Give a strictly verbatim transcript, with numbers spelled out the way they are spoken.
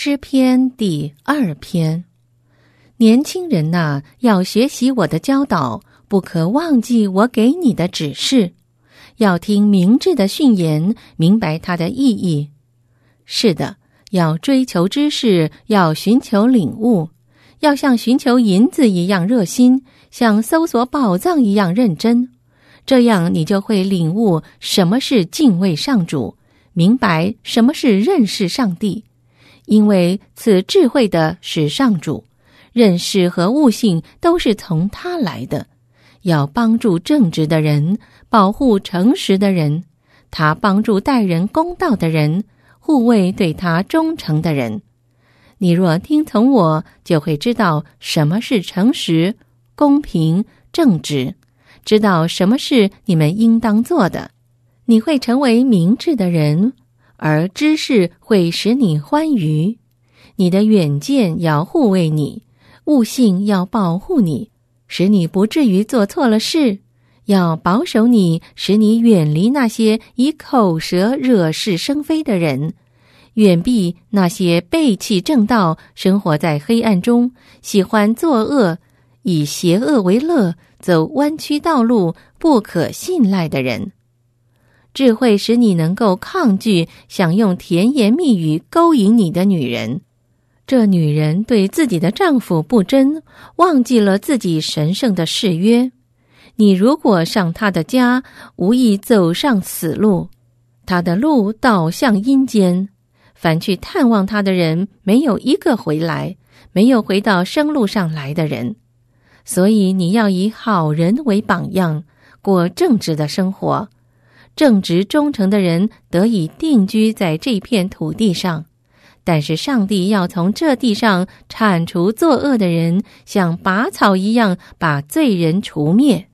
诗篇第二篇。年轻人呐，要学习我的教导，不可忘记我给你的指示，要听明智的训言，明白它的意义。是的，要追求知识，要寻求领悟，要像寻求银子一样热心，像搜索宝藏一样认真。这样你就会领悟什么是敬畏上主，明白什么是认识上帝。因为此智慧的是上主，认识和悟性都是从他来的。要帮助正直的人，保护诚实的人，他帮助待人公道的人，护卫对他忠诚的人。你若听从我，就会知道什么是诚实、公平、正直，知道什么是你们应当做的。你会成为明智的人，而知识会使你欢愉。你的远见要护卫你，悟性要保护你，使你不至于做错了事，要保守你，使你远离那些以口舌惹是生非的人，远避那些背弃正道，生活在黑暗中，喜欢作恶，以邪恶为乐，走弯曲道路，不可信赖的人。智慧使你能够抗拒想用甜言蜜语勾引你的女人。这女人对自己的丈夫不贞，忘记了自己神圣的誓约。你如果上她的家，无意走上死路，她的路导向阴间。凡去探望她的人，没有一个回来，没有回到生路上来的人。所以你要以好人为榜样，过正直的生活。正直忠诚的人得以定居在这片土地上，但是上帝要从这地上铲除作恶的人，像拔草一样把罪人除灭。